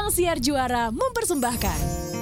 Ruang Siar Juara mempersembahkan.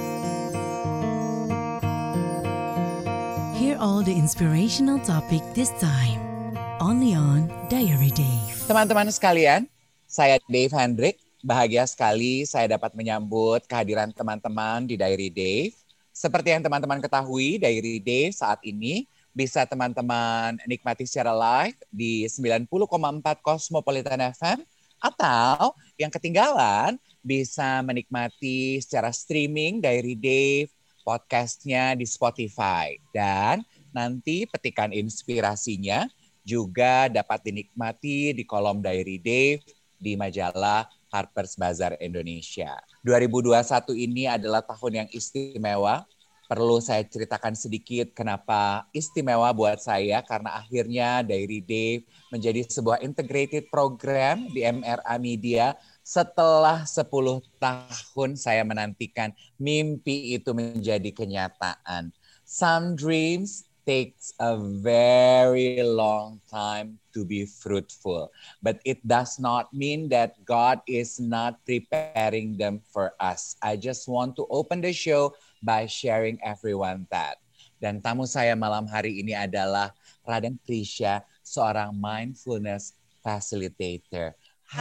Hear all the inspirational topic this time. Only on Diary Dave. Teman-teman sekalian, saya Dave Hendrik. Bahagia sekali saya dapat menyambut kehadiran teman-teman di Diary Dave. Seperti yang teman-teman ketahui, Diary Dave saat ini bisa teman-teman nikmati secara live di 90,4 Cosmopolitan FM. Atau yang ketinggalan bisa menikmati secara streaming Diary Dave podcastnya di Spotify. Dan nanti petikan inspirasinya juga dapat dinikmati di kolom Diary Dave di majalah Harper's Bazaar Indonesia. 2021 ini adalah tahun yang istimewa. Perlu saya ceritakan sedikit kenapa istimewa buat saya, karena akhirnya Diary Dave menjadi sebuah integrated program di MRA Media. Setelah 10 tahun saya menantikan mimpi itu menjadi kenyataan. Some dreams takes a very long time to be fruitful. But it does not mean that God is not preparing them for us. I just want to open the show by sharing everyone that. Dan tamu saya malam hari ini adalah Raden Prisya, seorang mindfulness facilitator.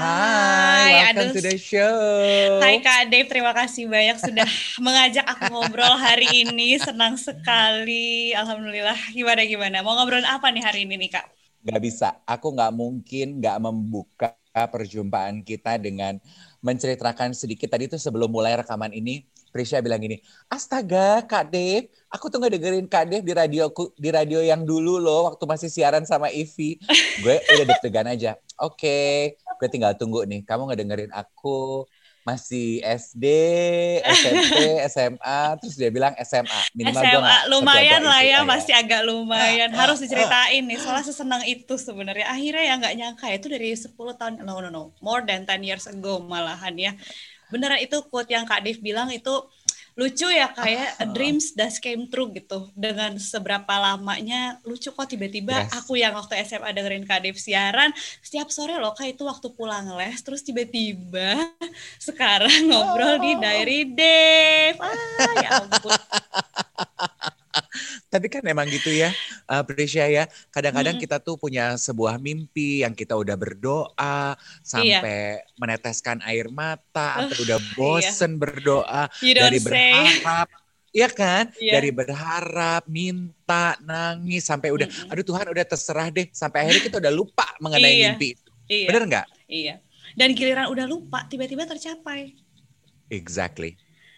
Hi, welcome to the show. Hai Kak Dave, terima kasih banyak sudah mengajak aku ngobrol hari ini. Senang sekali, alhamdulillah. Gimana? Mau ngobrol apa nih hari ini nih Kak? Gak bisa, aku gak mungkin gak membuka perjumpaan kita dengan menceritakan sedikit. Tadi tuh sebelum mulai rekaman ini, Prisya bilang gini, astaga Kak Dave, aku tuh ngedengerin Kak Dave di radio yang dulu loh, waktu masih siaran sama Ivy. Gue udah deg-degan aja. Oke, gue tinggal tunggu nih, kamu ngedengerin aku masih SD, SMP, SMA, terus dia bilang SMA. Minimal SMA, gue lumayan lah ya, masih agak lumayan. Harus diceritain nih, soalnya sesenang itu sebenarnya. Akhirnya ya nggak nyangka, itu dari 10 tahun, no, more than 10 years ago malahan ya. Beneran itu quote yang Kak Dave bilang itu lucu ya, kayak dreams does came true gitu. Dengan seberapa lamanya lucu kok tiba-tiba aku yang waktu SMA dengerin Kak Dave siaran setiap sore loh Kak, itu waktu pulang les, terus tiba-tiba sekarang ngobrol di Diary Dave. Ya ampun. Tapi kan emang gitu ya, Prisya ya. Kadang-kadang kita tuh punya sebuah mimpi yang kita udah berdoa sampai meneteskan air mata, atau udah bosen berdoa dari berharap, iya kan? Dari berharap, minta, nangis sampai udah, aduh Tuhan udah terserah deh, sampai akhirnya kita udah lupa mengenai mimpi itu. Bener nggak? Iya. Dan giliran udah lupa, tiba-tiba tercapai. Exactly.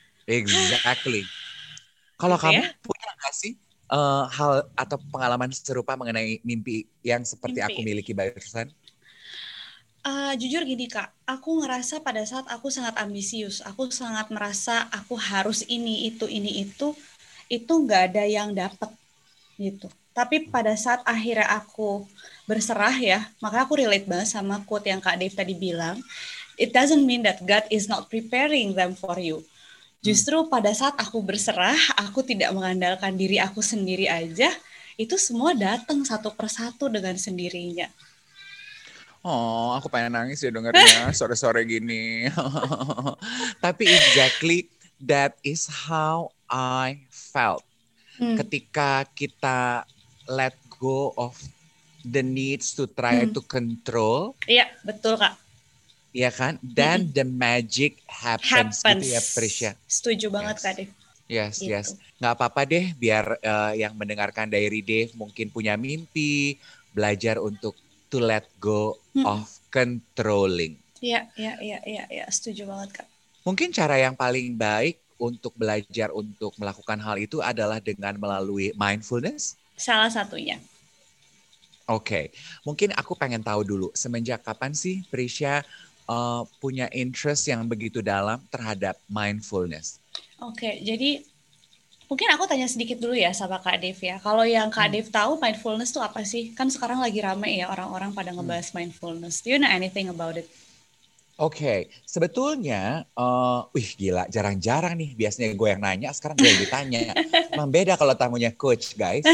Kalau kamu punya nggak sih hal atau pengalaman serupa mengenai mimpi yang seperti aku miliki barusan? Jujur gini Kak, aku ngerasa pada saat aku sangat ambisius, aku sangat merasa aku harus ini itu nggak ada yang dapet gitu. Tapi pada saat akhirnya aku berserah ya, maka aku relate banget sama quote yang Kak Dave tadi bilang. It doesn't mean that God is not preparing them for you. Justru pada saat aku berserah, aku tidak mengandalkan diri aku sendiri aja, itu semua datang satu persatu dengan sendirinya. Oh, aku pengen nangis ya dengarnya sore-sore gini. Tapi exactly that is how I felt. Ketika kita let go of the needs to try to control. Iya, betul Kak. Iya kan? Dan the magic happens. Gitu ya Prisya. Setuju banget Kak Dave. Yes. Nggak apa-apa deh biar yang mendengarkan Diary Dave mungkin punya mimpi, belajar untuk to let go of controlling. Iya. Setuju banget Kak. Mungkin cara yang paling baik untuk belajar untuk melakukan hal itu adalah dengan melalui mindfulness. Salah satunya. Oke. Mungkin aku pengen tahu dulu, semenjak kapan sih Prisya punya interest yang begitu dalam terhadap mindfulness? Oke, jadi mungkin aku tanya sedikit dulu ya sama Kak Dave ya. Kalau yang Kak Dave tahu mindfulness itu apa sih? Kan sekarang lagi rame ya orang-orang pada ngebahas mindfulness. Do you know anything about it? Oke, sebetulnya, gila jarang-jarang nih biasanya gue yang nanya, sekarang gue yang ditanya. Memang beda kalau tamunya coach guys.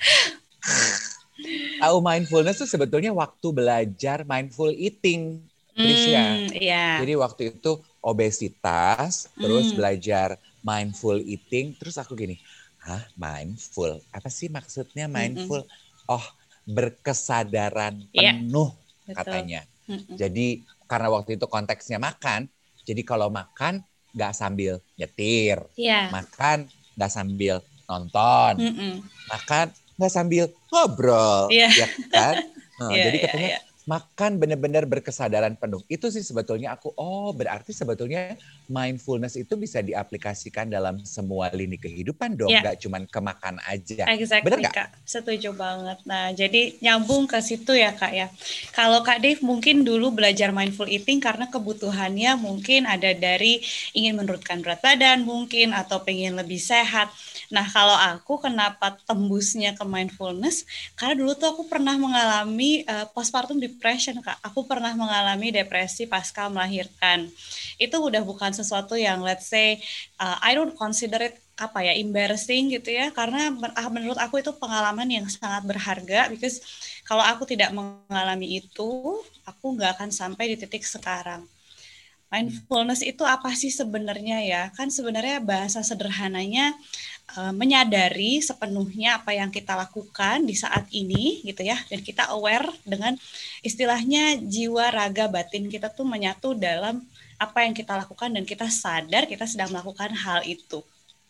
Tahu mindfulness itu sebetulnya waktu belajar mindful eating. Prisya. Iya. Jadi waktu itu obesitas, terus belajar mindful eating, terus aku gini, mindful? Apa sih maksudnya mindful? Oh, berkesadaran penuh katanya. Jadi karena waktu itu konteksnya makan, jadi kalau makan nggak sambil nyetir, makan nggak sambil nonton, makan nggak sambil ngobrol, ya kan? Jadi katanya makan benar-benar berkesadaran penuh. Itu sih sebetulnya aku, berarti sebetulnya mindfulness itu bisa diaplikasikan dalam semua lini kehidupan dong, nggak cuma ke makan aja. Exactly, bener nggak? Kak. Setuju banget. Nah, jadi nyambung ke situ ya, Kak ya. Kalau Kak Dave mungkin dulu belajar mindful eating karena kebutuhannya mungkin ada dari ingin menurunkan berat badan mungkin, atau pengen lebih sehat. Nah, kalau aku kenapa tembusnya ke mindfulness? Karena dulu tuh aku pernah mengalami postpartum depression, Kak. Aku pernah mengalami depresi pasca melahirkan. Itu udah bukan sesuatu yang let's say I don't consider it embarrassing gitu ya, karena menurut aku itu pengalaman yang sangat berharga, because kalau aku tidak mengalami itu, aku nggak akan sampai di titik sekarang. Mindfulness itu apa sih sebenarnya ya? Kan sebenarnya bahasa sederhananya menyadari sepenuhnya apa yang kita lakukan di saat ini gitu ya, dan kita aware dengan istilahnya jiwa, raga, batin kita tuh menyatu dalam apa yang kita lakukan, dan kita sadar kita sedang melakukan hal itu.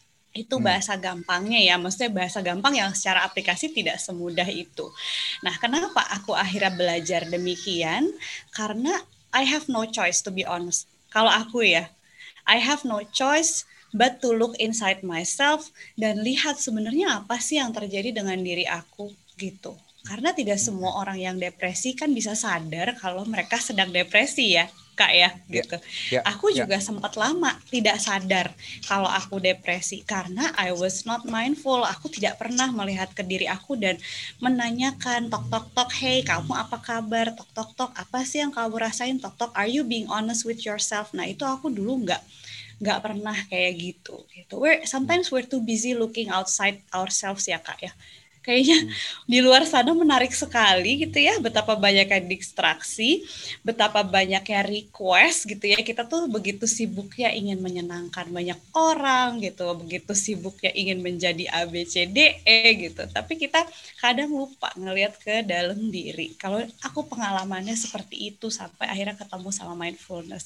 Itu bahasa gampangnya ya, maksudnya bahasa gampang yang secara aplikasi tidak semudah itu. Nah, kenapa aku akhirnya belajar demikian? Karena I have no choice, to be honest. Kalau aku ya, I have no choice but to look inside myself dan lihat sebenarnya apa sih yang terjadi dengan diri aku gitu. Karena tidak semua orang yang depresi kan bisa sadar kalau mereka sedang depresi ya, Kak ya, gitu. Aku juga sempat lama tidak sadar kalau aku depresi karena I was not mindful. Aku tidak pernah melihat ke diri aku dan menanyakan tok, hey kamu apa kabar, tok, apa sih yang kamu rasain, tok, are you being honest with yourself. Nah itu aku dulu nggak pernah kayak gitu. Sometimes we're too busy looking outside ourselves ya, Kak ya. Kayaknya di luar sana menarik sekali gitu ya, betapa banyaknya distraksi, betapa banyaknya request gitu ya. Kita tuh begitu sibuknya ingin menyenangkan banyak orang gitu, begitu sibuknya ingin menjadi A, B, C, D, E gitu. Tapi kita kadang lupa ngelihat ke dalam diri. Kalau aku pengalamannya seperti itu sampai akhirnya ketemu sama mindfulness.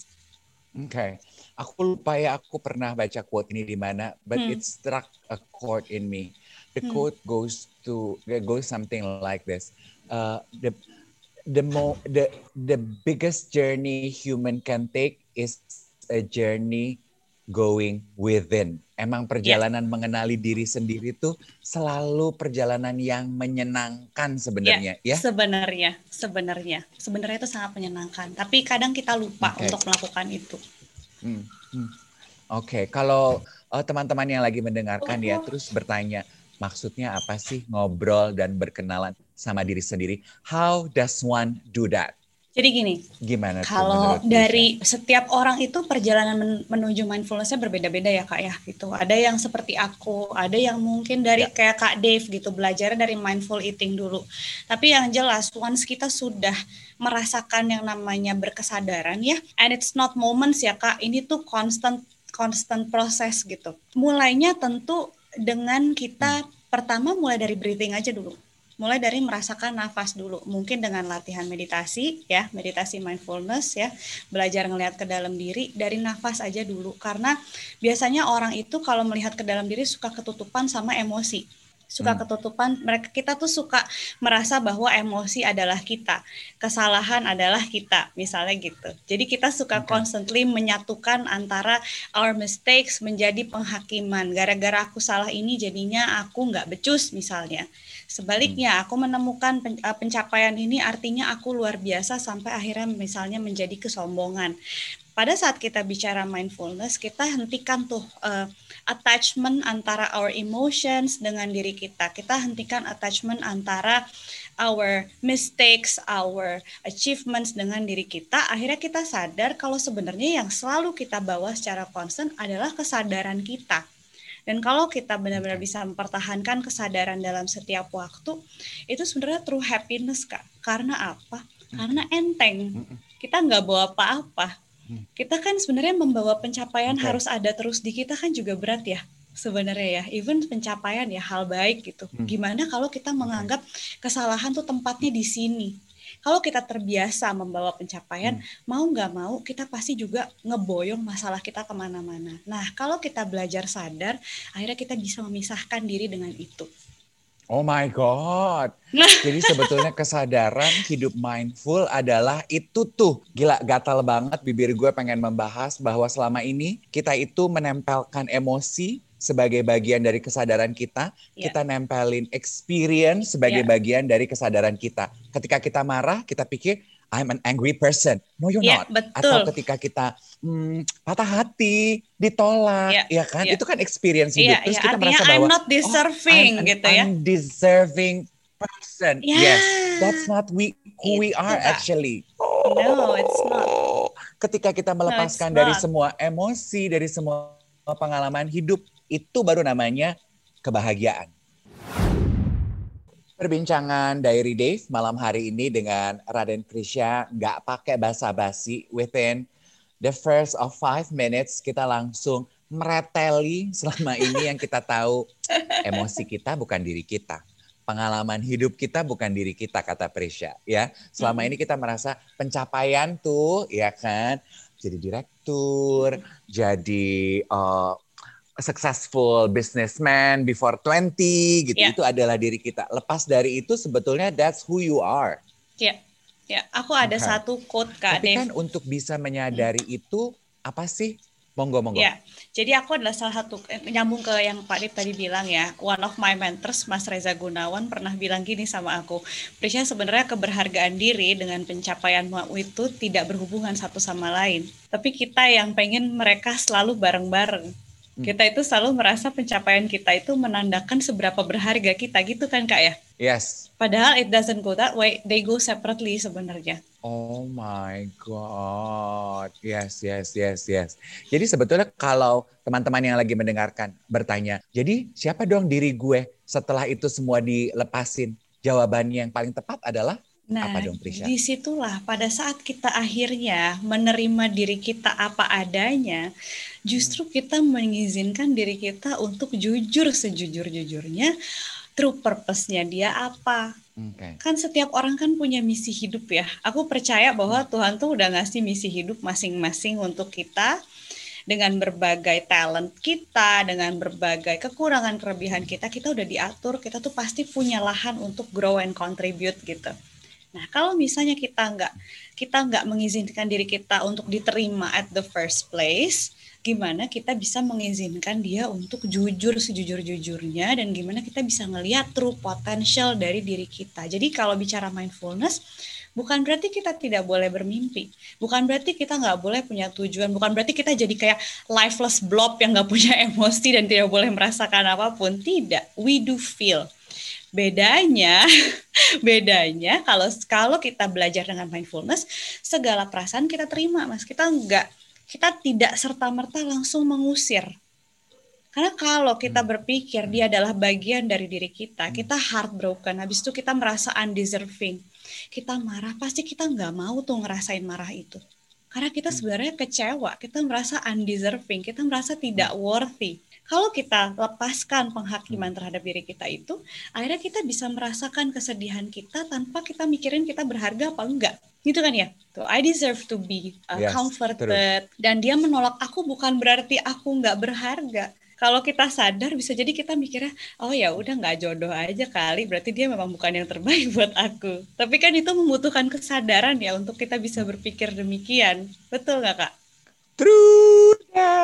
Oke. Aku lupa ya, aku pernah baca quote ini di mana, but it struck a chord in me. The quote goes something like this: the biggest journey human can take is a journey going within. Emang perjalanan mengenali diri sendiri itu selalu perjalanan yang menyenangkan sebenarnya, ya? Sebenarnya itu sangat menyenangkan. Tapi kadang kita lupa untuk melakukan itu. Oke, kalau teman-teman yang lagi mendengarkan ya, terus bertanya, maksudnya apa sih ngobrol dan berkenalan sama diri sendiri? How does one do that? Jadi gini, gimana kalau dari setiap orang itu perjalanan menuju mindfulness-nya berbeda-beda ya, Kak ya, gitu. Ada yang seperti aku, ada yang mungkin dari kayak Kak Dave gitu, belajar dari mindful eating dulu. Tapi yang jelas, once kita sudah merasakan yang namanya berkesadaran ya, and it's not moments ya, Kak, ini tuh constant proses gitu. Mulainya tentu dengan kita pertama mulai dari breathing aja dulu. Mulai dari merasakan nafas dulu, mungkin dengan latihan meditasi ya, meditasi mindfulness ya, belajar ngelihat ke dalam diri dari nafas aja dulu, karena biasanya orang itu kalau melihat ke dalam diri suka ketutupan sama emosi, kita tuh suka merasa bahwa emosi adalah kita, kesalahan adalah kita, misalnya gitu. Jadi kita suka constantly menyatukan antara our mistakes menjadi penghakiman, gara-gara aku salah ini jadinya aku nggak becus misalnya. Sebaliknya, aku menemukan pencapaian ini artinya aku luar biasa sampai akhirnya misalnya menjadi kesombongan. Pada saat kita bicara mindfulness, kita hentikan tuh attachment antara our emotions dengan diri kita. Kita hentikan attachment antara our mistakes, our achievements dengan diri kita. Akhirnya kita sadar kalau sebenarnya yang selalu kita bawa secara konstan adalah kesadaran kita. Dan kalau kita benar-benar bisa mempertahankan kesadaran dalam setiap waktu, itu sebenarnya true happiness, Kak. Karena apa? Karena enteng. kita nggak bawa apa-apa. Kita kan sebenarnya membawa pencapaian Okay. harus ada terus di kita kan juga berat ya sebenarnya ya. Even pencapaian ya hal baik gitu. Gimana kalau kita menganggap kesalahan tuh tempatnya di sini? Kalau kita terbiasa membawa pencapaian, mau nggak mau kita pasti juga ngeboyong masalah kita kemana-mana. Nah, kalau kita belajar sadar, akhirnya kita bisa memisahkan diri dengan itu. Oh my God. Jadi sebetulnya kesadaran hidup mindful adalah itu tuh. Gila, gatal banget bibir gue pengen membahas bahwa selama ini kita itu menempelkan emosi sebagai bagian dari kesadaran kita. Yeah. Kita nempelin experience sebagai bagian dari kesadaran kita. Ketika kita marah, kita pikir, I'm an angry person. No, you're not. Betul. Atau ketika kita patah hati, ditolak, ya kan? Itu kan experience hidup. Terus kita merasa bahwa I'm not deserving I'm an gitu ya. undeserving person. Yeah. Yes, that's not who we are actually. No, it's not. Ketika kita melepaskan No, dari semua emosi, dari semua pengalaman hidup, itu baru namanya kebahagiaan. Perbincangan Diary Dave malam hari ini dengan Raden Krisya nggak pakai basa-basi. Within the first of 5 minutes kita langsung mereteli selama ini yang kita tahu. Emosi kita bukan diri kita. Pengalaman hidup kita bukan diri kita, kata Prisya. Ya, selama ini kita merasa pencapaian tuh, ya kan, jadi direktur, jadi successful businessman before 20 gitu. Itu adalah diri kita. Lepas dari itu sebetulnya that's who you are. Ya, aku ada satu quote Kak Tapi Dave. kan untuk bisa menyadari itu apa sih? Monggo. Ya, jadi aku adalah salah satu, nyambung ke yang Pak Dave tadi bilang ya, one of my mentors, Mas Reza Gunawan, pernah bilang gini sama aku, Prisya, sebenarnya keberhargaan diri dengan pencapaianmu itu tidak berhubungan satu sama lain. Tapi kita yang pengen mereka selalu bareng-bareng. Kita itu selalu merasa pencapaian kita itu menandakan seberapa berharga kita gitu kan Kak ya? Yes. Padahal it doesn't go that way, they go separately sebenarnya. Oh my God. Yes. Jadi sebetulnya kalau teman-teman yang lagi mendengarkan bertanya, jadi siapa dong diri gue setelah itu semua dilepasin? Jawabannya yang paling tepat adalah apa dong Prisya? Disitulah pada saat kita akhirnya menerima diri kita apa adanya, justru kita mengizinkan diri kita untuk jujur sejujur-jujurnya, true purpose-nya dia apa. Okay. Kan setiap orang kan punya misi hidup ya. Aku percaya bahwa Tuhan tuh udah ngasih misi hidup masing-masing untuk kita. Dengan berbagai talent kita, dengan berbagai kekurangan kelebihan kita udah diatur, kita tuh pasti punya lahan untuk grow and contribute gitu. Nah, kalau misalnya kita nggak mengizinkan diri kita untuk diterima at the first place, gimana kita bisa mengizinkan dia untuk jujur sejujur-jujurnya dan gimana kita bisa ngelihat true potential dari diri kita. Jadi kalau bicara mindfulness, bukan berarti kita tidak boleh bermimpi, bukan berarti kita nggak boleh punya tujuan, bukan berarti kita jadi kayak lifeless blob yang nggak punya emosi dan tidak boleh merasakan apapun. Tidak, we do feel. Bedanya kalau kita belajar dengan mindfulness, segala perasaan kita terima, Mas. Kita tidak serta-merta langsung mengusir. Karena kalau kita berpikir dia adalah bagian dari diri kita heartbroken, habis itu kita merasa undeserving, kita marah, pasti kita nggak mau tuh ngerasain marah itu. Karena kita sebenarnya kecewa, kita merasa undeserving, kita merasa tidak worthy. Kalau kita lepaskan penghakiman terhadap diri kita itu, akhirnya kita bisa merasakan kesedihan kita tanpa kita mikirin kita berharga apa enggak. Gitu kan ya? Tuh, I deserve to be comforted. True. Dan dia menolak aku bukan berarti aku nggak berharga. Kalau kita sadar, bisa jadi kita mikirnya, oh ya udah nggak jodoh aja kali, berarti dia memang bukan yang terbaik buat aku. Tapi kan itu membutuhkan kesadaran ya untuk kita bisa berpikir demikian. Betul nggak Kak? True.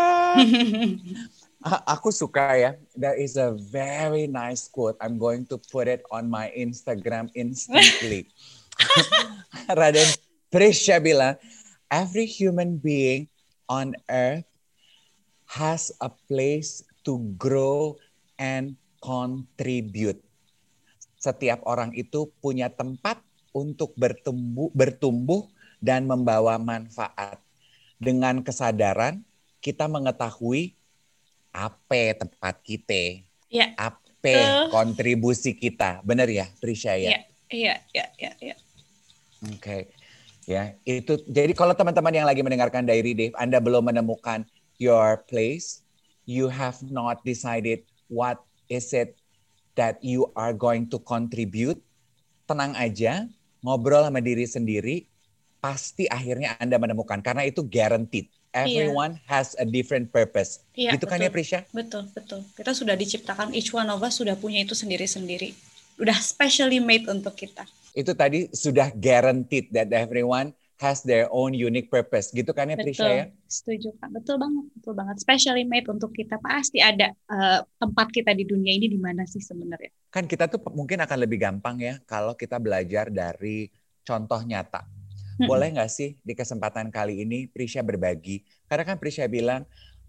Aku suka ya. There is a very nice quote. I'm going to put it on my Instagram instantly. Raden Prisya bilang, every human being on earth has a place to grow and contribute. Setiap orang itu punya tempat untuk bertumbuh dan membawa manfaat. Dengan kesadaran, kita mengetahui apa tempat kita, apa kontribusi kita. Benar ya, Prisya ya? Iya. Oke. Ya, itu. Jadi kalau teman-teman yang lagi mendengarkan Diary Dave, Anda belum menemukan your place, you have not decided what is it that you are going to contribute, tenang aja, ngobrol sama diri sendiri, pasti akhirnya Anda menemukan. Karena itu guaranteed. Everyone has a different purpose. Iya, Gitu betul. kan ya, Prisha? Betul. Kita sudah diciptakan, each one of us sudah punya itu sendiri-sendiri. Udah specially made untuk kita. Itu tadi sudah guaranteed that everyone has their own unique purpose. Gitu kan ya, Prisha ya? Setuju Kak. Betul banget. Specially made untuk kita. Pasti ada tempat kita di dunia ini di mana sih sebenarnya. Kan kita tuh mungkin akan lebih gampang ya kalau kita belajar dari contoh nyata. Boleh nggak sih di kesempatan kali ini Prisha berbagi? Karena kan Prisha bilang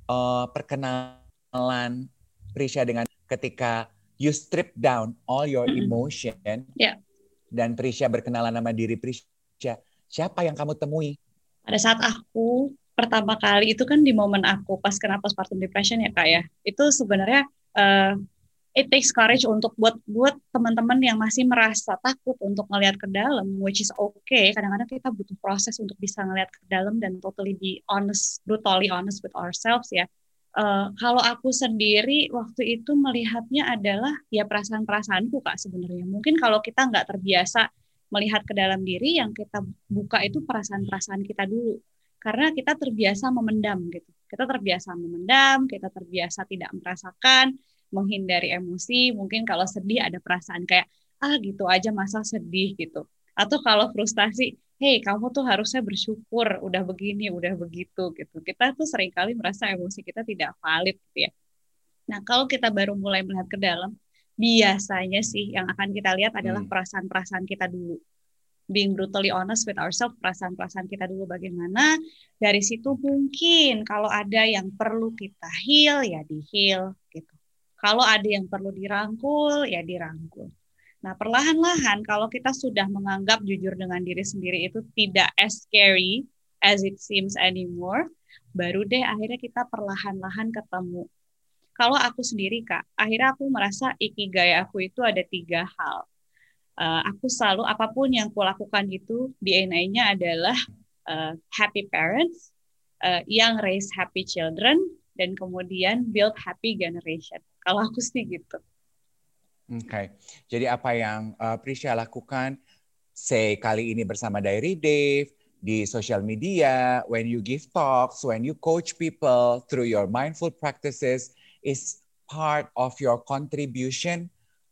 perkenalan Prisha dengan ketika you strip down all your emotion, dan Prisha berkenalan sama diri Prisha, siapa yang kamu temui? Pada saat aku pertama kali itu kan di momen aku pas kena postpartum depression ya Kak ya, itu sebenarnya it takes courage untuk buat teman-teman yang masih merasa takut untuk ngelihat ke dalam, which is okay. Kadang-kadang kita butuh proses untuk bisa ngelihat ke dalam dan totally be honest, brutally honest with ourselves ya. Kalau aku sendiri waktu itu melihatnya adalah ya perasaan-perasaanku Kak sebenarnya. Mungkin kalau kita nggak terbiasa melihat ke dalam diri, yang kita buka itu perasaan-perasaan kita dulu. Karena kita terbiasa memendam gitu. Kita terbiasa memendam, kita terbiasa tidak merasakan, menghindari emosi. Mungkin kalau sedih ada perasaan kayak gitu aja masa sedih gitu. Atau kalau frustasi, hey kamu tuh harusnya bersyukur udah begini, udah begitu gitu. Kita tuh seringkali merasa emosi kita tidak valid gitu ya. Nah kalau kita baru mulai melihat ke dalam, biasanya sih yang akan kita lihat adalah perasaan-perasaan kita dulu. Being brutally honest with ourselves, perasaan-perasaan kita dulu bagaimana. Dari situ mungkin kalau ada yang perlu kita heal, ya di-heal gitu. Kalau ada yang perlu dirangkul, ya dirangkul. Nah, perlahan-lahan kalau kita sudah menganggap jujur dengan diri sendiri itu tidak as scary as it seems anymore, baru deh akhirnya kita perlahan-lahan ketemu. Kalau aku sendiri, Kak, akhirnya aku merasa ikigai aku itu ada 3 hal. Aku selalu, apapun yang kulakukan itu, DNA-nya adalah happy parents, yang raise happy children, dan kemudian build happy generation. Kalau aku sih gitu. Oke. Jadi apa yang Prisha lakukan, say kali ini bersama Diary Dave, di social media, when you give talks, when you coach people through your mindful practices, is part of your contribution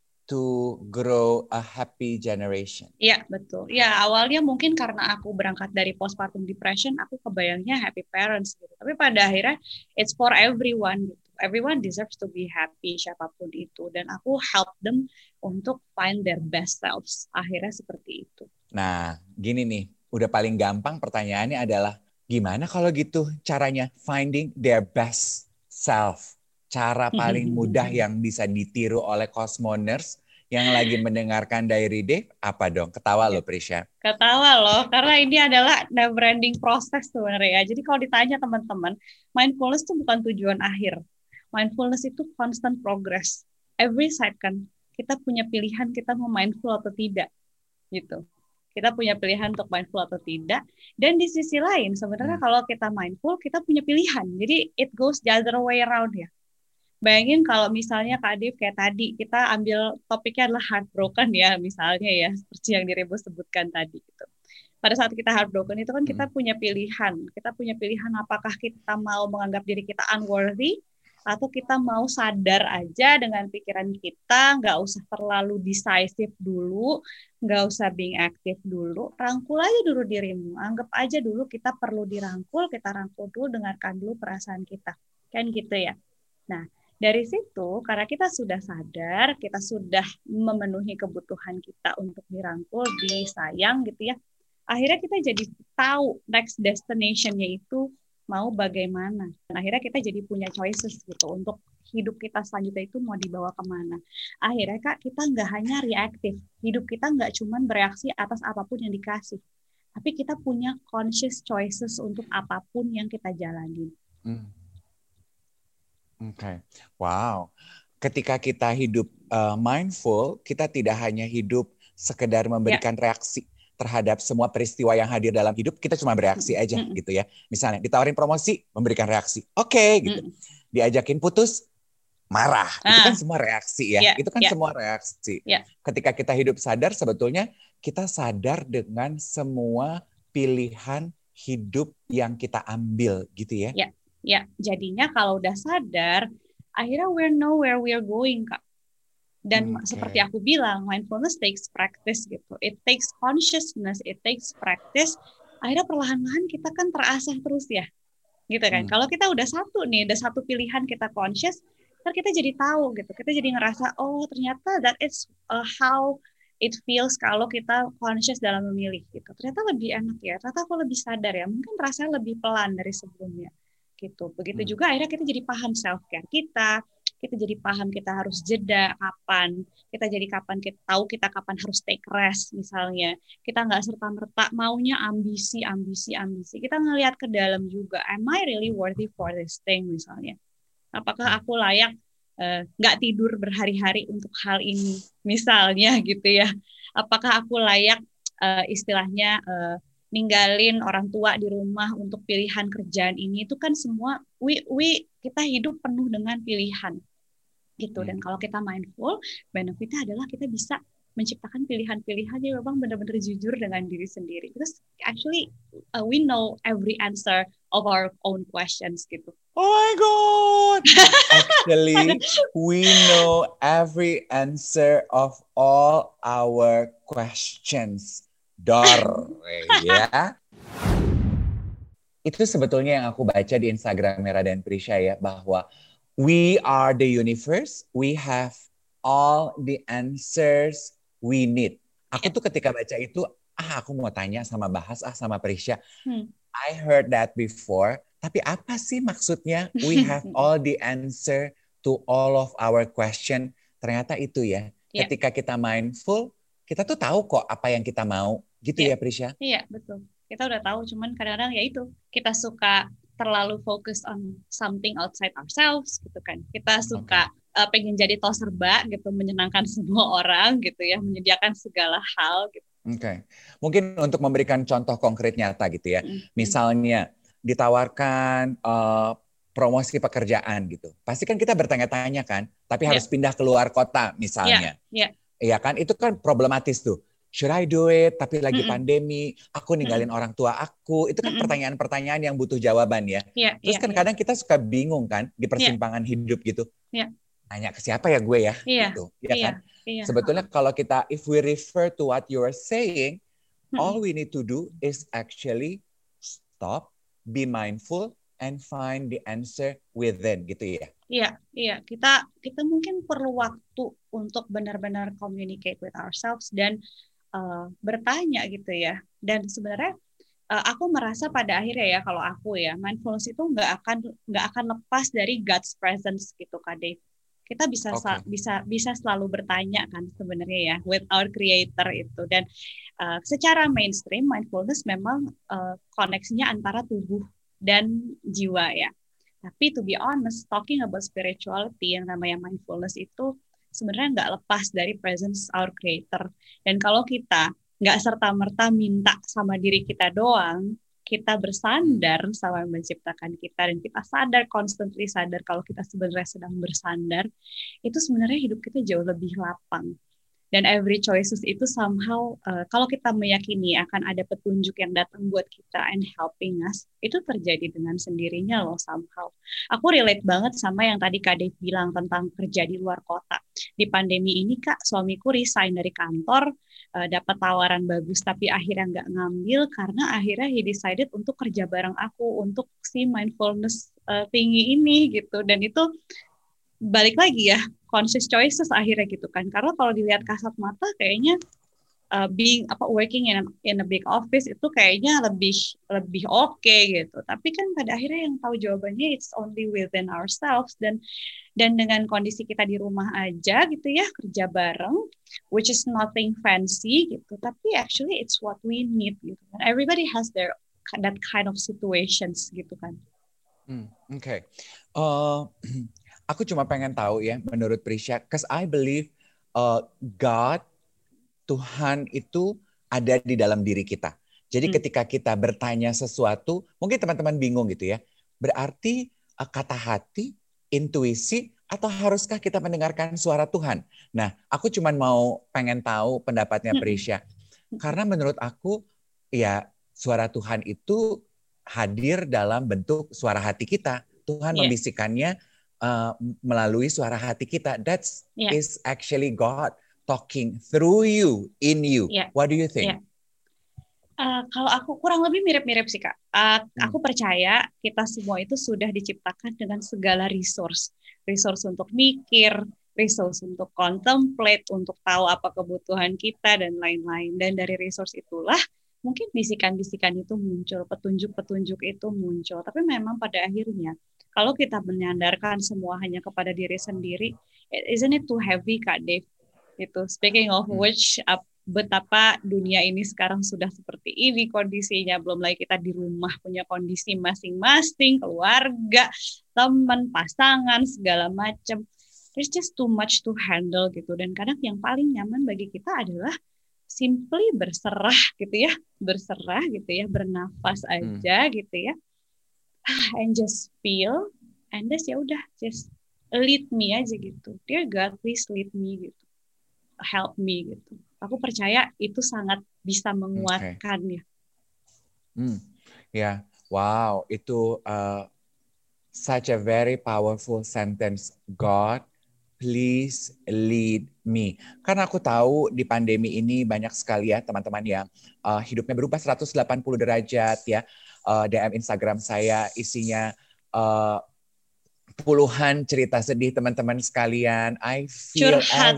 to grow a happy generation. Iya, betul. Ya, awalnya mungkin karena aku berangkat dari postpartum depression, aku kebayangnya happy parents gitu. Tapi pada akhirnya it's for everyone gitu. Everyone deserves to be happy, siapapun itu. Dan aku help them untuk find their best selves. Akhirnya seperti itu. Nah, gini nih, udah paling gampang pertanyaannya adalah, gimana kalau gitu caranya finding their best self? Cara paling mudah yang bisa ditiru oleh Cosmoners yang lagi mendengarkan Diary Dave, apa dong? Ketawa loh, Prisha. Ketawa loh, karena ini adalah never-ending proses sebenarnya. Jadi kalau ditanya teman-teman, mindfulness itu bukan tujuan akhir. Mindfulness itu constant progress. Every second, kita punya pilihan kita mau mindful atau tidak. Gitu. Kita punya pilihan untuk mindful atau tidak. Dan di sisi lain, sebenarnya kalau kita mindful, kita punya pilihan. Jadi it goes the other way around ya. Bayangin kalau misalnya Kak Dev kayak tadi, kita ambil topiknya adalah heartbroken ya, misalnya ya, seperti yang Direbo sebutkan tadi. Gitu. Pada saat kita heartbroken itu kan kita punya pilihan. Kita punya pilihan apakah kita mau menganggap diri kita unworthy, atau kita mau sadar aja dengan pikiran kita, nggak usah terlalu decisive dulu, nggak usah being active dulu, rangkul aja dulu dirimu. Anggap aja dulu kita perlu dirangkul, kita rangkul dulu, dengarkan dulu perasaan kita. Kan gitu ya. Nah, dari situ, karena kita sudah sadar, kita sudah memenuhi kebutuhan kita untuk dirangkul, disayang gitu ya, akhirnya kita jadi tahu next destination-nya itu mau bagaimana. Dan akhirnya kita jadi punya choices gitu untuk hidup kita selanjutnya itu mau dibawa kemana. Akhirnya Kak, kita nggak hanya reaktif. Hidup kita nggak cuma bereaksi atas apapun yang dikasih. Tapi kita punya conscious choices untuk apapun yang kita jalani. Oke, wow. Ketika kita hidup mindful, kita tidak hanya hidup sekedar memberikan reaksi, terhadap semua peristiwa yang hadir dalam hidup, kita cuma bereaksi aja gitu ya. Misalnya ditawarin promosi, memberikan reaksi. Oke, gitu. Diajakin putus, marah. Itu kan semua reaksi ya. Itu kan semua reaksi. Ketika kita hidup sadar, sebetulnya kita sadar dengan semua pilihan hidup yang kita ambil gitu ya. Ya, jadinya kalau udah sadar, akhirnya we know where we are going, Kak. Dan seperti aku bilang, mindfulness takes practice gitu. It takes consciousness, it takes practice. Akhirnya perlahan-lahan kita kan terasah terus ya, gitu kan. Kalau kita udah satu nih, udah satu pilihan kita conscious, ntar kita jadi tahu gitu. Kita jadi ngerasa, oh ternyata that is how it feels kalau kita conscious dalam memilih gitu. Ternyata lebih enak ya, ternyata aku lebih sadar ya. Mungkin rasanya lebih pelan dari sebelumnya. Gitu. Begitu juga akhirnya kita jadi paham self care kita jadi paham kita harus jeda kapan, kita jadi tahu kita kapan harus take rest misalnya. Kita nggak serta-merta maunya ambisi. Kita ngelihat ke dalam juga, am I really worthy for this thing misalnya. Apakah aku layak nggak tidur berhari-hari untuk hal ini misalnya gitu ya. Apakah aku layak istilahnya ninggalin orang tua di rumah untuk pilihan kerjaan ini. Itu kan semua kita hidup penuh dengan pilihan gitu. Dan kalau kita mindful, benefitnya adalah kita bisa menciptakan pilihan-pilihan yang memang benar-benar jujur dengan diri sendiri. Because actually we know every answer of our own questions gitu. Oh my God! Actually, we know every answer of all our questions. Ya. Itu sebetulnya yang aku baca di Instagram Mera dan Prisha ya, bahwa we are the universe, we have all the answers we need. Aku tuh ketika baca itu, aku mau tanya sama Prisha. I heard that before, tapi apa sih maksudnya we have all the answer to all of our question? Ternyata itu ya, ketika kita mindful, kita tuh tahu kok apa yang kita mau. Gitu ya Prisha? Iya, betul. Kita udah tahu, cuman kadang-kadang ya itu, kita suka terlalu fokus on something outside ourselves gitu kan. Kita suka pengen jadi tos serba gitu, menyenangkan semua orang gitu ya, menyediakan segala hal gitu. Oke. Mungkin untuk memberikan contoh konkret nyata gitu ya. Misalnya ditawarkan promosi pekerjaan gitu. Pasti kan kita bertanya-tanya kan, tapi harus pindah keluar kota misalnya. Iya kan? Itu kan problematis tuh. Should I do it? Tapi lagi pandemi, aku ninggalin orang tua aku. Itu kan pertanyaan-pertanyaan yang butuh jawaban ya. Terus kan kadang kita suka bingung kan di persimpangan hidup gitu. Nanya ke siapa ya gue ya? Gitu. Ya kan? Sebetulnya kalau kita, if we refer to what you are saying, all we need to do is actually stop, be mindful, and find the answer within gitu ya. Iya. Kita mungkin perlu waktu untuk benar-benar communicate with ourselves dan bertanya gitu ya. Dan sebenarnya aku merasa pada akhirnya ya, kalau aku ya, mindfulness itu nggak akan lepas dari God's presence gitu Kak Dave. Kita bisa selalu bertanya kan sebenarnya ya with our creator itu. Dan secara mainstream mindfulness memang koneksinya antara tubuh dan jiwa ya. Tapi to be honest, talking about spirituality yang namanya mindfulness itu sebenarnya nggak lepas dari presence our creator. Dan kalau kita nggak serta-merta minta sama diri kita doang, kita bersandar sama yang menciptakan kita, dan kita constantly sadar kalau kita sebenarnya sedang bersandar, itu sebenarnya hidup kita jauh lebih lapang. Dan every choices itu somehow, kalau kita meyakini akan ada petunjuk yang datang buat kita and helping us, itu terjadi dengan sendirinya loh somehow. Aku relate banget sama yang tadi Kak Dave bilang tentang kerja di luar kota. Di pandemi ini Kak, suamiku resign dari kantor, dapat tawaran bagus, tapi akhirnya nggak ngambil karena akhirnya he decided untuk kerja bareng aku, untuk si mindfulness tinggi ini gitu. Dan itu balik lagi ya, conscious choices akhirnya gitu kan. Karena kalau dilihat kasat mata kayaknya working in a big office itu kayaknya lebih oke gitu. Tapi kan pada akhirnya yang tahu jawabannya it's only within ourselves, dan dengan kondisi kita di rumah aja gitu ya, kerja bareng, which is nothing fancy gitu, tapi actually it's what we need gitu. And everybody has that kind of situations gitu kan. Oke. Aku cuma pengen tahu ya, menurut Prisha, because I believe God, Tuhan itu ada di dalam diri kita. Jadi ketika kita bertanya sesuatu, mungkin teman-teman bingung gitu ya. Berarti kata hati, intuisi, atau haruskah kita mendengarkan suara Tuhan? Nah, aku cuma pengen tahu pendapatnya Prisya. Karena menurut aku, ya suara Tuhan itu hadir dalam bentuk suara hati kita. Tuhan membisikkannya melalui suara hati kita. That is actually God talking through you, in you. What do you think? Kalau aku kurang lebih mirip-mirip sih Kak. Aku percaya kita semua itu sudah diciptakan dengan segala resource untuk mikir, resource untuk contemplate, untuk tahu apa kebutuhan kita dan lain-lain. Dan dari resource itulah mungkin bisikan-bisikan itu muncul, petunjuk-petunjuk itu muncul. Tapi memang pada akhirnya kalau kita menyandarkan semua hanya kepada diri sendiri, isn't it too heavy Kak Dave? Itu speaking of which, betapa dunia ini sekarang sudah seperti ini kondisinya, belum lagi kita di rumah punya kondisi masing-masing, keluarga, teman, pasangan, segala macam. There's just too much to handle gitu. Dan kadang yang paling nyaman bagi kita adalah simply berserah gitu ya, bernafas aja gitu ya, and just feel, and just ya udah, just lead me aja gitu. Dear God, please lead me gitu, help me gitu. Aku percaya itu sangat bisa menguatkan ya. Ya, wow, itu such a very powerful sentence. God, please lead me. Karena aku tahu di pandemi ini banyak sekali ya teman-teman yang hidupnya berubah 180 derajat ya. DM Instagram saya isinya puluhan cerita sedih teman-teman sekalian. I feel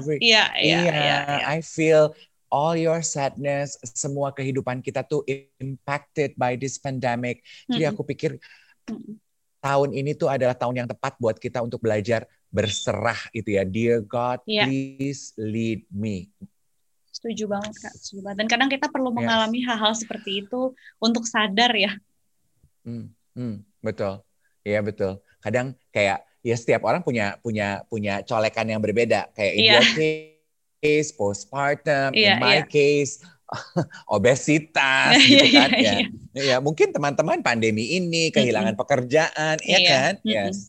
I feel all your sadness. Semua kehidupan kita tuh impacted by this pandemic. Jadi aku pikir tahun ini tuh adalah tahun yang tepat buat kita untuk belajar berserah itu ya. Dear God, please lead me. Setuju banget Kak, setuju banget. Dan kadang kita perlu mengalami hal-hal seperti itu untuk sadar ya. Betul. Iya betul. Kadang kayak ya setiap orang punya colekan yang berbeda. Kayak in your case postpartum, in my case obesitas gitu kan ya. Ya mungkin teman-teman pandemi ini kehilangan pekerjaan, ya kan? Yes.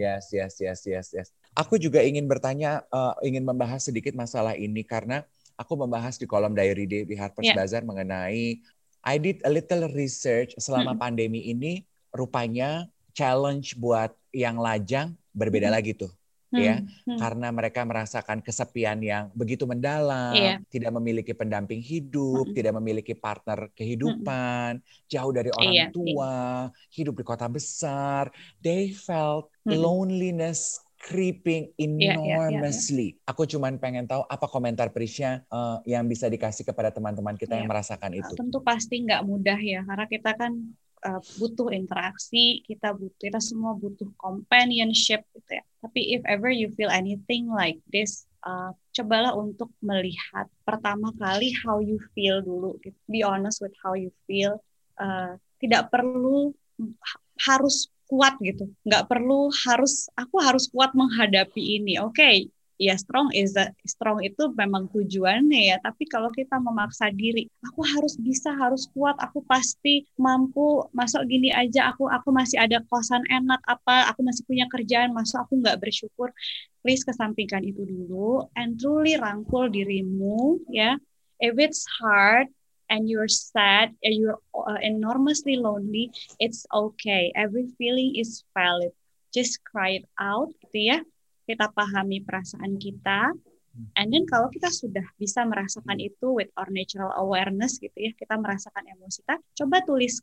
Aku juga ingin bertanya, ingin membahas sedikit masalah ini karena aku membahas di kolom Diary Day di Harper's Bazaar mengenai I did a little research selama pandemi ini, rupanya challenge buat yang lajang berbeda lagi tuh. Ya, karena mereka merasakan kesepian yang begitu mendalam, tidak memiliki pendamping hidup, tidak memiliki partner kehidupan, jauh dari orang tua, hidup di kota besar. They felt loneliness creeping enormously. Aku cuman pengen tahu apa komentar Prisya yang bisa dikasih kepada teman-teman kita yang merasakan itu. Tentu pasti nggak mudah ya, karena kita kan butuh interaksi, kita semua butuh companionship gitu ya. Tapi if ever you feel anything like this, cobalah untuk melihat pertama kali how you feel dulu. Gitu. Be honest with how you feel. Tidak perlu harus kuat gitu, nggak perlu aku harus kuat menghadapi ini. Oke. Ya strong itu memang tujuannya ya, tapi kalau kita memaksa diri, aku harus kuat, aku pasti mampu, masuk gini aja aku masih ada kosan enak, aku masih punya kerjaan, masuk aku nggak bersyukur. Please kesampingkan itu dulu and truly rangkul dirimu ya. If it's hard and you're sad and you're enormously lonely, it's okay, every feeling is valid, just cry it out gitu ya. Kita pahami perasaan kita, and then kalau kita sudah bisa merasakan itu with our natural awareness gitu ya, kita merasakan emosi kita, coba tulis,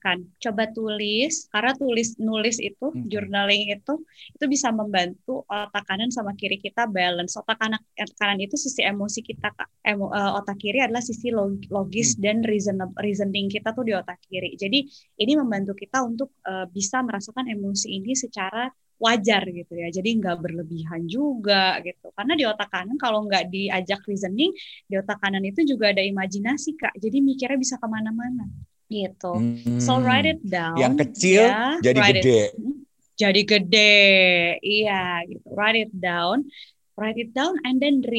karena nulis itu, journaling itu bisa membantu otak kanan sama kiri kita balance. Otak kanan itu sisi emosi kita, otak kiri adalah sisi logis dan reasoning kita tuh di otak kiri. Jadi ini membantu kita untuk bisa merasakan emosi ini secara wajar gitu ya, jadi nggak berlebihan juga gitu, karena di otak kanan kalau nggak diajak reasoning, di otak kanan itu juga ada imajinasi Kak, jadi mikirnya bisa kemana-mana gitu. So write it down. Yang kecil jadi gede. Iya gitu. Write it down and then read.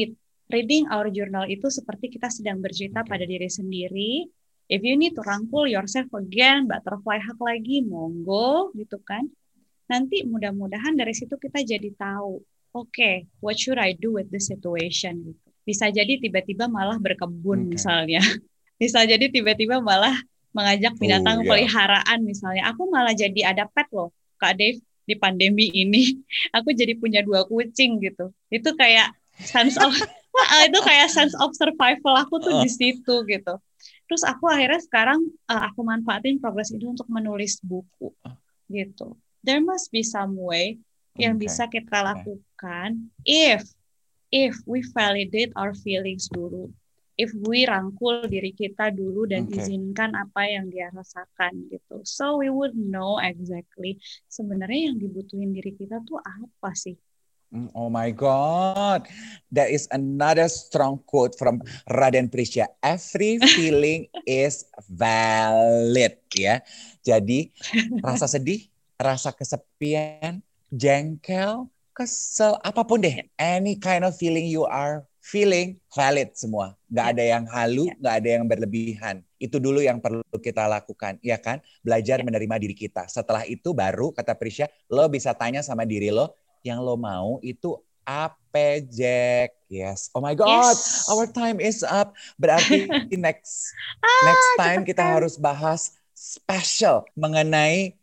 Reading our journal itu seperti kita sedang bercerita pada diri sendiri. If you need to rangkul yourself again, butterfly hug lagi, monggo gitu kan. Nanti mudah-mudahan dari situ kita jadi tahu, oke, what should I do with this situation gitu. Bisa jadi tiba-tiba malah berkebun misalnya. Bisa jadi tiba-tiba malah mengajak binatang peliharaan misalnya. Aku malah jadi ada pet loh, Kak Dave, di pandemi ini. Aku jadi punya 2 kucing gitu. Itu kayak sense of survival aku tuh di situ gitu. Terus aku akhirnya sekarang aku manfaatin progress itu untuk menulis buku gitu. There must be some way yang bisa kita lakukan if we validate our feelings dulu. If we rangkul diri kita dulu dan izinkan apa yang dia rasakan gitu. So we would know exactly sebenarnya yang dibutuhin diri kita tuh apa sih. Oh my God, that is another strong quote from Raden Prisya. Every feeling is valid, ya. Jadi rasa sedih, rasa kesepian, jengkel, kesel, apapun deh, any kind of feeling you are feeling, valid semua. Nggak ada yang halu, nggak ada yang berlebihan. Itu dulu yang perlu kita lakukan, ya kan? Belajar menerima diri kita. Setelah itu baru, kata Prisya, lo bisa tanya sama diri lo, yang lo mau itu apa, Jack? Yes. Oh my God, our time is up. Berarti next time kita harus bahas special mengenai,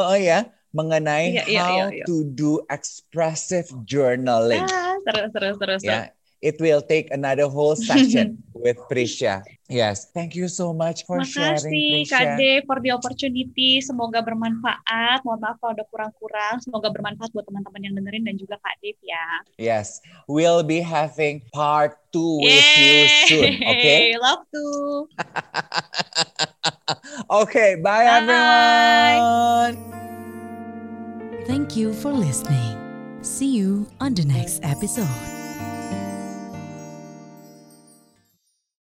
how to do expressive journaling. Terus. Ya, it will take another whole session with Prisya. Yes, thank you so much for sharing, Makasih Prisya. Kak De for the opportunity. Semoga bermanfaat. Mohon maaf kalau ada kurang-kurang. Semoga bermanfaat buat teman-teman yang dengerin dan juga Kak Dev ya. Yes, we'll be having part 2 with you soon. Okay? Love to. Okay, bye everyone. Thank you for listening. See you on the next episode.